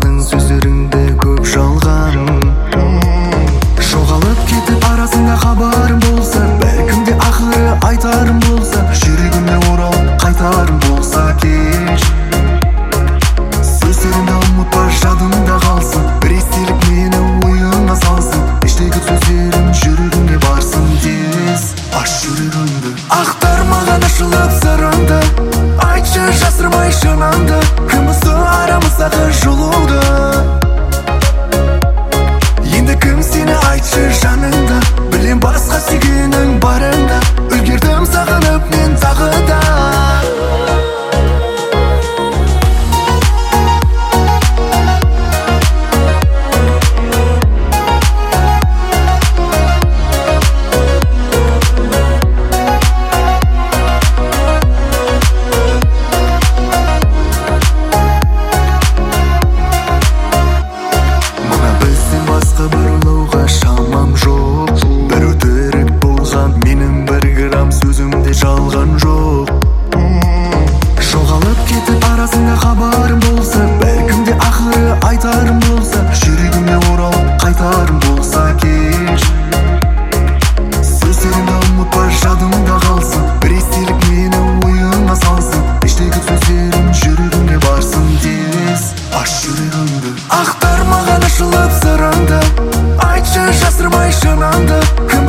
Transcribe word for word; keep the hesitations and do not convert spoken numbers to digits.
айтпадың сөздеріңде көп жалған. Жоғалып кетіп арасында хабарым болса, бәлкім де ақыры айтарым болса, жүрегіме оралып қайтарым болса кеш. Сөздерімді ұмытпа, жадымда қалсын, бір естелік мені ойыңа салсын. Іштегі сөздерім жүрегіңе барсын тез. Аш жүрегіңді, ақтар маған ашылып сырыңды, айтшы жасырмай шыныңды, кім бұзды арамыздағы жылуды. Енді кім сені айтшы жаныңда, білем басқа сүйгенің барыңда, үлгердім сағынып мен тағы да. Шамам жоқ, бір өтірік болған, менің бір грамм сөзімде жалған жоқ. Жоғалып кетіп арасында хабарым болса, бәлкім де ақыры айтарым болса, жүрегіме оралып қайтарым болса кеш. Сөздерімді ұмытпа, жадымда қалсын, бір естелік мені ойыңа салсын. Іштегі сөздерім жүрегіңе барсын тез. Аш жүрегіңді, ақтар маған ашылып сырыңды, айтшы жасырмай шыныңды.